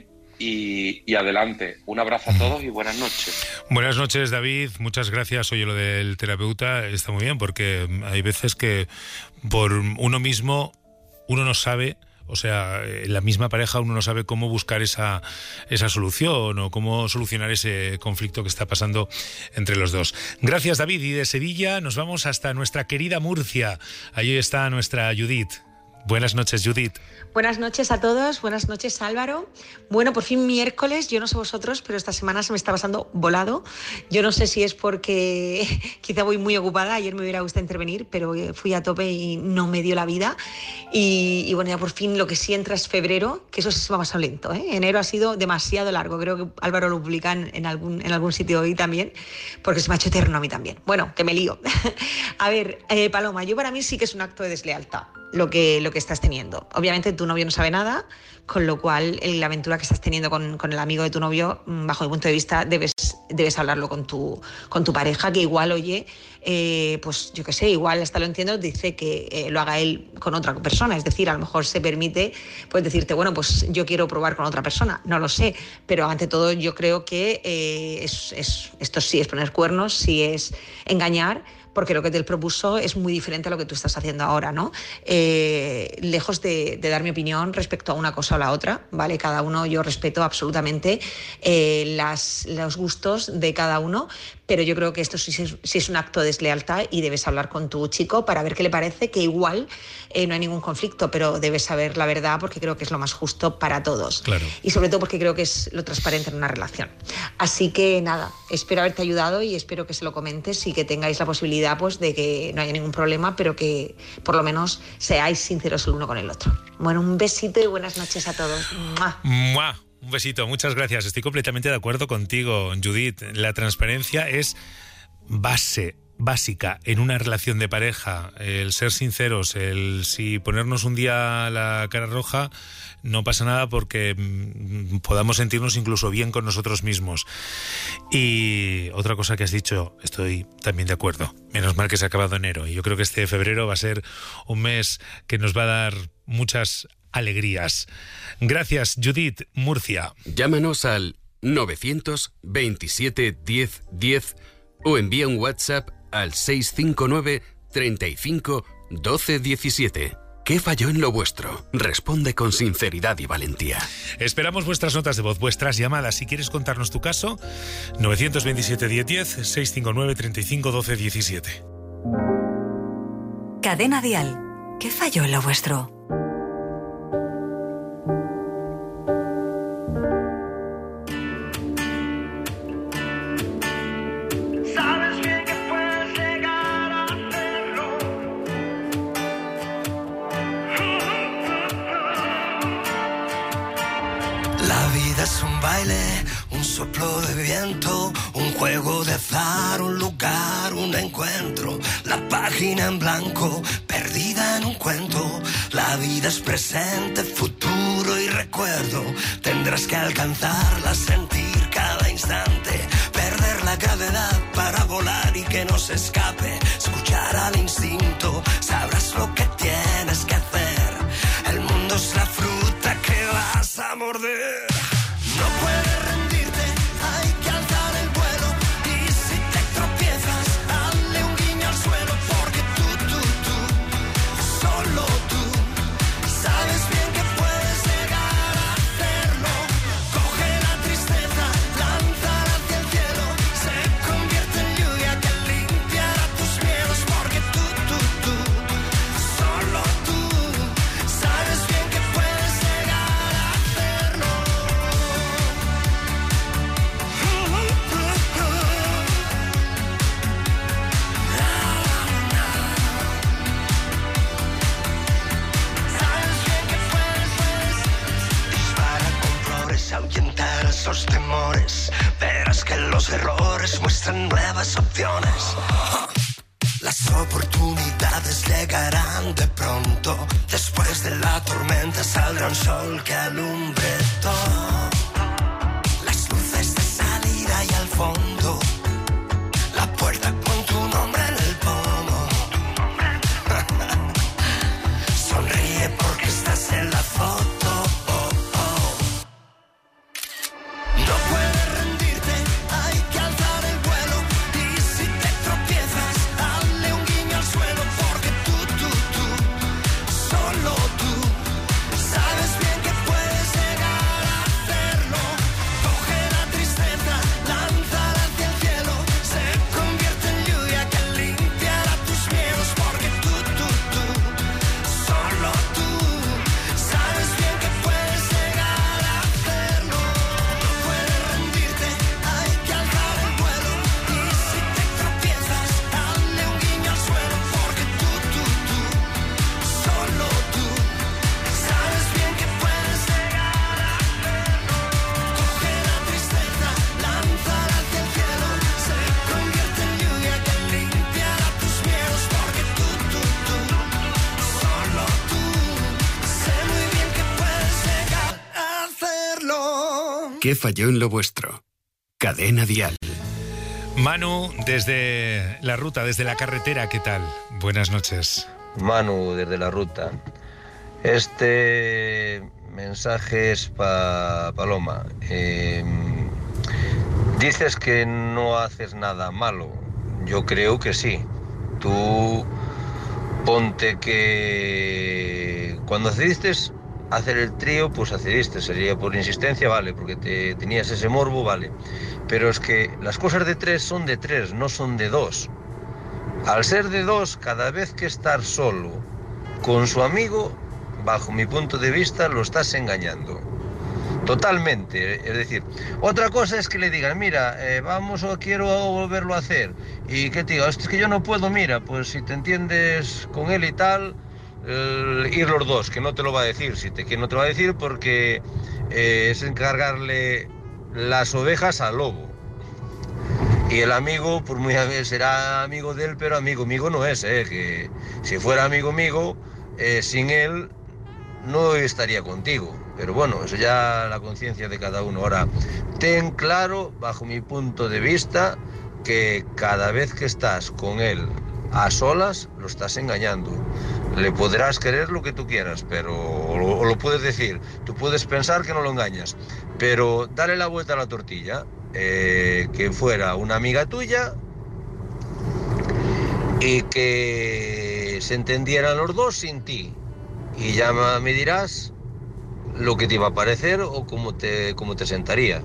y adelante. Un abrazo a todos y buenas noches.
Buenas noches, David, muchas gracias. Oye, lo del terapeuta está muy bien, porque hay veces que por uno mismo uno no sabe. O sea, en la misma pareja uno no sabe cómo buscar esa solución o cómo solucionar ese conflicto que está pasando entre los dos. Gracias, David. Y de Sevilla nos vamos hasta nuestra querida Murcia. Allí está nuestra Judith. Buenas noches, Judith.
Buenas noches a todos, buenas noches Álvaro. Bueno, por fin miércoles, yo no sé vosotros, pero esta semana se me está pasando volado. Yo no sé si es porque quizá voy muy ocupada, ayer me hubiera gustado intervenir, pero fui a tope y no me dio la vida. Y bueno, ya por fin lo que sí entra es febrero, que eso se va más lento, ¿eh? Enero ha sido demasiado largo, creo que Álvaro lo publica en algún sitio hoy también, porque se me ha hecho eterno a mí también. Bueno, que me lío. A ver, Paloma, yo para mí sí que es un acto de deslealtad lo que estás teniendo. Obviamente tu novio no sabe nada, con lo cual la aventura que estás teniendo con el amigo de tu novio, bajo mi punto de vista, debes debes hablarlo con tu pareja, que igual, oye, pues yo qué sé, igual hasta lo entiendo, dice que lo haga él con otra persona, es decir, a lo mejor se permite pues decirte, bueno, pues yo quiero probar con otra persona, no lo sé, pero ante todo yo creo que esto sí es poner cuernos, sí es engañar, porque lo que te propuso es muy diferente a lo que tú estás haciendo ahora, ¿no? Lejos de dar mi opinión respecto a una cosa o la otra, ¿vale? Cada uno, yo respeto absolutamente los gustos de cada uno, pero yo creo que esto sí es un acto de deslealtad y debes hablar con tu chico para ver qué le parece, que igual no hay ningún conflicto, pero debes saber la verdad porque creo que es lo más justo para todos.
Claro.
Y sobre todo porque creo que es lo transparente en una relación. Así que nada, espero haberte ayudado y espero que se lo comentes y que tengáis la posibilidad pues de que no haya ningún problema, pero que por lo menos seáis sinceros el uno con el otro. Bueno, un besito y buenas noches a todos. ¡Mua!
¡Mua! Un besito, muchas gracias. Estoy completamente de acuerdo contigo, Judith. La transparencia es básica en una relación de pareja. El ser sinceros, si ponernos un día la cara roja, no pasa nada porque podamos sentirnos incluso bien con nosotros mismos. Y otra cosa que has dicho, estoy también de acuerdo. Menos mal que se ha acabado enero y yo creo que este febrero va a ser un mes que nos va a dar muchas alegrías. Gracias, Judith, Murcia.
Llámanos al 927 10 10 o envía un WhatsApp al 659 35 12 17. ¿Qué falló en lo vuestro? Responde con sinceridad y valentía.
Esperamos vuestras notas de voz, vuestras llamadas. Si quieres contarnos tu caso, 927 10 10, 659 35 12 17.
Cadena Dial. ¿Qué falló en lo vuestro?
Es un baile, un soplo de viento, un juego de azar, un lugar, un encuentro. La página en blanco, perdida en un cuento. La vida es presente, futuro y recuerdo. Tendrás que alcanzarla, sentir cada instante. Perder la gravedad para volar y que no se escape. Escuchar al instinto, sabrás lo que tienes que hacer. El mundo es la fruta que vas a morder. No puedes rendirte, hay que alzar el vuelo. Y si te tropiezas, dale un guiño al suelo. Porque tú, solo tú, sabes bien que puedes llegar a hacerlo. Coge la tristeza, lánzala hacia el cielo. Se convierte en lluvia que limpiará tus miedos. Porque tú, solo tú, sabes bien que puedes llegar a hacerlo. Ahuyentar esos temores, verás que los errores muestran nuevas opciones. Las oportunidades llegarán de pronto. Después de la tormenta saldrá un sol que alumbre todo. Las luces de salida y al fondo, la puerta con tu nombre en el pomo. Sonríe porque estás en la foto. No puedes rendirte, hay que alzar el vuelo. Y si te tropiezas, dale un guiño al suelo. Porque tú, solo tú, sabes bien que puedes llegar a hacerlo. Coge la tristeza, lánzala hacia el cielo. Se convierte en lluvia que limpiará tus miedos. Porque tú, solo tú, sabes bien que puedes llegar a hacerlo. Rendirte, hay que alzar el vuelo. Y si te tropiezas, dale un guiño al suelo. Porque tú, solo tú, sabes bien que puedes llegar a hacerlo. Coge la tristeza, lánzala hacia el cielo. Se convierte en lluvia que limpiará tus miedos. Porque tú, solo tú, sé muy bien que puedes llegar a hacerlo.
¿Qué falló en lo vuestro? Cadena Dial.
Manu, desde la ruta, desde la carretera, ¿qué tal? Buenas noches.
Manu, desde la ruta. Este mensaje es para Paloma. Dices que no haces nada malo. Yo creo que sí. Tú ponte que cuando accediste a hacer el trío, pues accediste. Sería por insistencia, vale, porque tenías ese morbo, vale. Pero es que las cosas de 3 son de 3, no son de 2. Al ser de 2, cada vez que estar solo con su amigo, bajo mi punto de vista, lo estás engañando. Totalmente. Es decir, otra cosa es que le digan, mira, vamos o quiero volverlo a hacer. Y que te diga, es que yo no puedo, mira, pues si te entiendes con él y tal, ir los dos, que no te lo va a decir. Que no te lo va a decir porque es encargarle las ovejas al lobo. Y el amigo, pues muy será amigo de él, pero amigo no es, que si fuera amigo, sin él no estaría contigo. Pero bueno, eso ya la conciencia de cada uno. Ahora, ten claro, bajo mi punto de vista, que cada vez que estás con él a solas, lo estás engañando. Le podrás querer lo que tú quieras, pero o lo puedes decir, tú puedes pensar que no lo engañas, pero dale la vuelta a la tortilla, que fuera una amiga tuya y que se entendieran los dos sin ti, y ya me dirás lo que te iba a parecer o cómo te sentaría.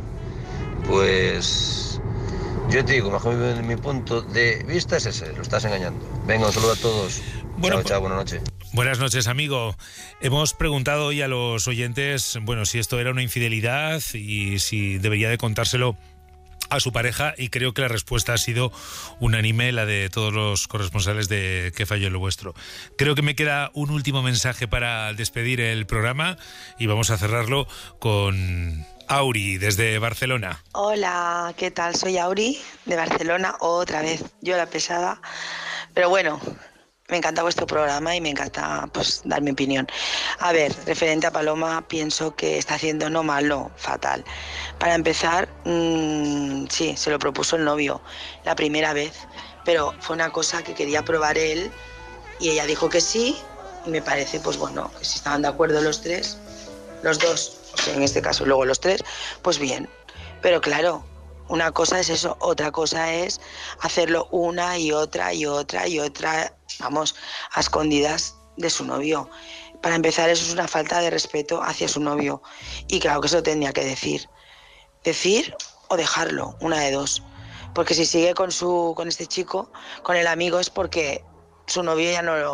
Pues yo te digo, bajo mi punto de vista es ese, lo estás engañando. Venga, un saludo a todos. Bueno, chao, buenas noches.
Buenas noches, amigo. Hemos preguntado hoy a los oyentes, bueno, si esto era una infidelidad y si debería de contárselo a su pareja, y creo que la respuesta ha sido unánime, la de todos los corresponsales de ¿Qué falló en lo vuestro? Creo que me queda un último mensaje para despedir el programa y vamos a cerrarlo con Auri, desde Barcelona.
Hola, ¿qué tal? Soy Auri, de Barcelona, otra vez, yo la pesada, pero bueno, me encanta vuestro programa y me encanta pues dar mi opinión. A ver, referente a Paloma, pienso que está haciendo no malo, fatal. Para empezar, sí, se lo propuso el novio la primera vez, pero fue una cosa que quería probar él y ella dijo que sí, y me parece, pues bueno, que si estaban de acuerdo los dos, o sea, en este caso luego los tres, pues bien. Pero claro, una cosa es eso, otra cosa es hacerlo una y otra y otra y otra, vamos, a escondidas de su novio. Para empezar, eso es una falta de respeto hacia su novio. Y claro que eso tendría que decir. Decir o dejarlo, una de dos. Porque si sigue con este chico, con el amigo, es porque su novio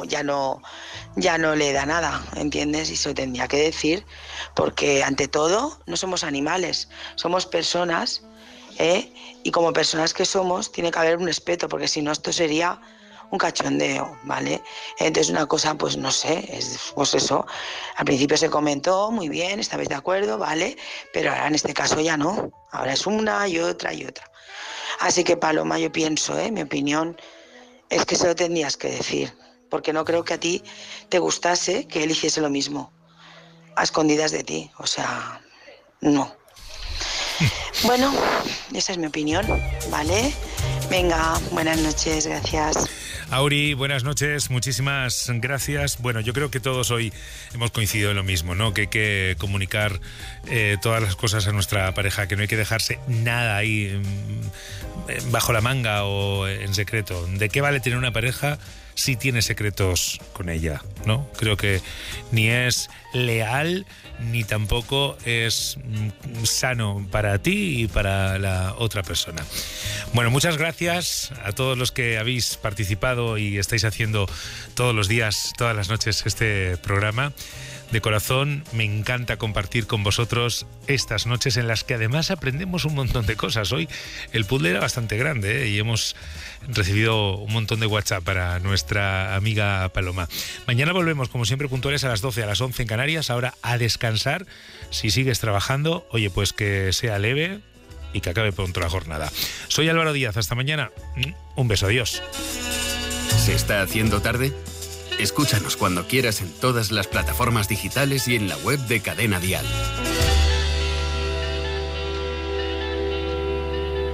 ya no le da nada, ¿entiendes? Y eso tendría que decir, porque ante todo no somos animales, somos personas, y como personas que somos tiene que haber un respeto, porque si no esto sería un cachondeo, ¿vale? Entonces una cosa, pues no sé, pues eso, al principio se comentó, muy bien, estabais de acuerdo, ¿vale? Pero ahora en este caso ya no, ahora es una y otra y otra. Así que Paloma, yo pienso, mi opinión es que se lo tendrías que decir, porque no creo que a ti te gustase que él hiciese lo mismo, a escondidas de ti, o sea, no. Bueno, esa es mi opinión, ¿vale? Venga, buenas noches, gracias.
Auri, buenas noches, muchísimas gracias. Bueno, yo creo que todos hoy hemos coincidido en lo mismo, ¿no? Que hay que comunicar todas las cosas a nuestra pareja, que no hay que dejarse nada ahí bajo la manga o en secreto. ¿De qué vale tener una pareja si tiene secretos con ella, ¿no? Creo que ni es leal ni tampoco es sano para ti y para la otra persona. Bueno, muchas gracias a todos los que habéis participado y estáis haciendo todos los días, todas las noches este programa. De corazón, me encanta compartir con vosotros estas noches en las que además aprendemos un montón de cosas. Hoy el puzzle era bastante grande, y hemos recibido un montón de WhatsApp para nuestra amiga Paloma. Mañana volvemos, como siempre, puntuales a las 12, a las 11 en Canarias. Ahora a descansar. Si sigues trabajando, oye, pues que sea leve y que acabe pronto la jornada. Soy Álvaro Díaz, hasta mañana. Un beso, adiós.
¿Se está haciendo tarde? Escúchanos cuando quieras en todas las plataformas digitales y en la web de Cadena Dial.